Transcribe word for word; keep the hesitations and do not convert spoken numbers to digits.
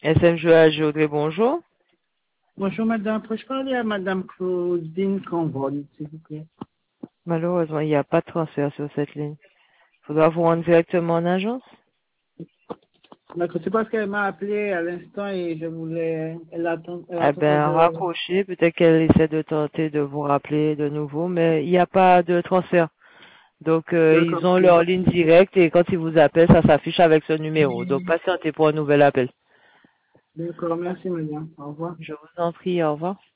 S M Joël Audrey, bonjour. Bonjour madame, puis-je parler à madame Claudine Convon, s'il vous plaît? Malheureusement, il n'y a pas de transfert sur cette ligne. Il faudra vous rendre directement en agence. D'accord, c'est parce qu'elle m'a appelé à l'instant et je voulais, elle attend, elle Eh attendait ben, de, raccrochez. Peut-être qu'elle essaie de tenter de vous rappeler de nouveau, mais il n'y a pas de transfert. Donc, euh, ils d'accord, ont leur ligne directe et quand ils vous appellent, ça s'affiche avec ce numéro. Donc, patientez pour un nouvel appel. d'accord, merci madame, au revoir. Je vous en prie, au revoir.